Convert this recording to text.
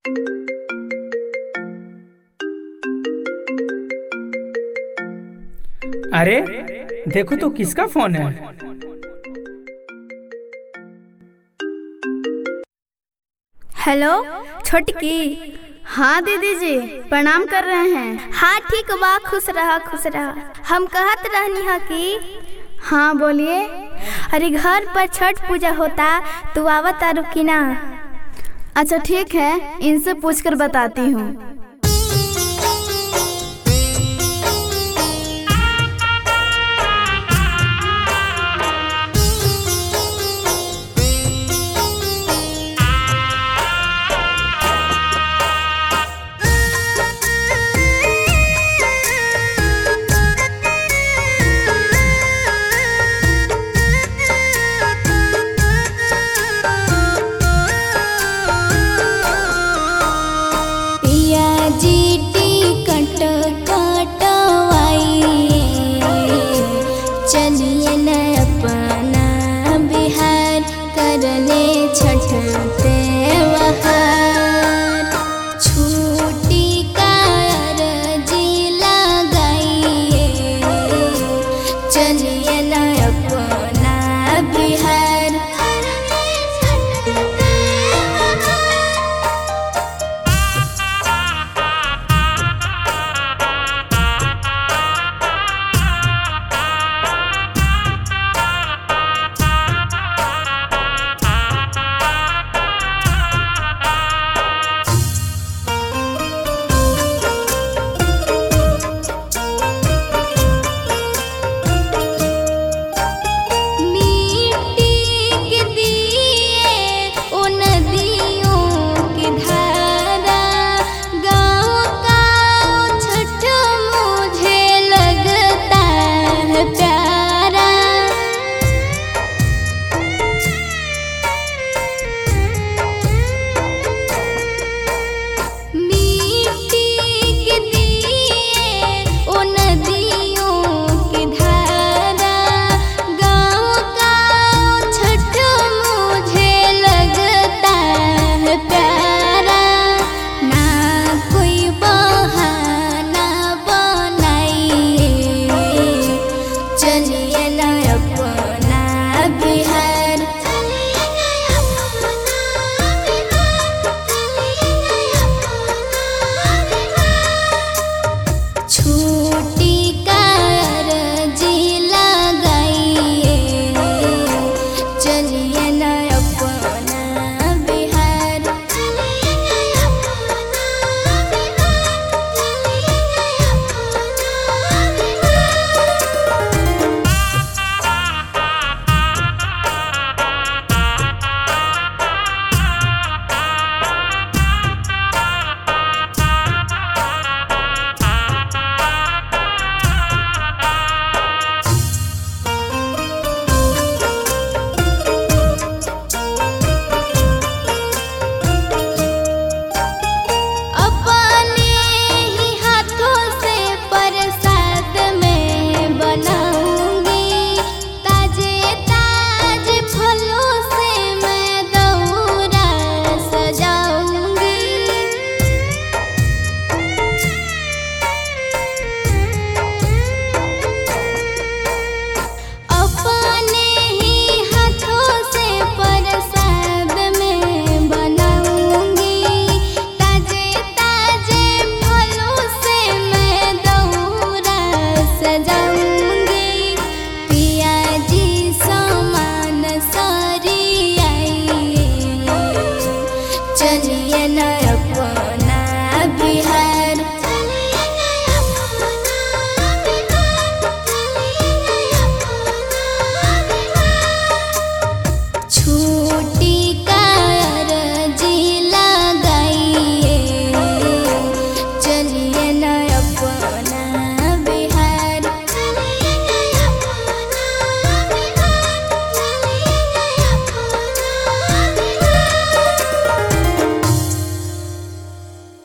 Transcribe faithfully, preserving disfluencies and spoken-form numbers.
अरे देखो तो किसका फोन है। हेलो छोटकी। हाँ दीदी जी प्रणाम कर रहे हैं। हाँ ठीक बा, खुश रहा खुश रहा। हम कहत रहनी है कि हाँ बोलिए। अरे घर पर छठ पूजा होता तो आवत तारू की ना। अच्छा ठीक है, इनसे पूछकर बताती हूँ। चलिए न अपना बिहार करने छठ त्योहार। छुट्टी का अर्जी लगाइए, चलिए न अपना बिहार करने छठ सजा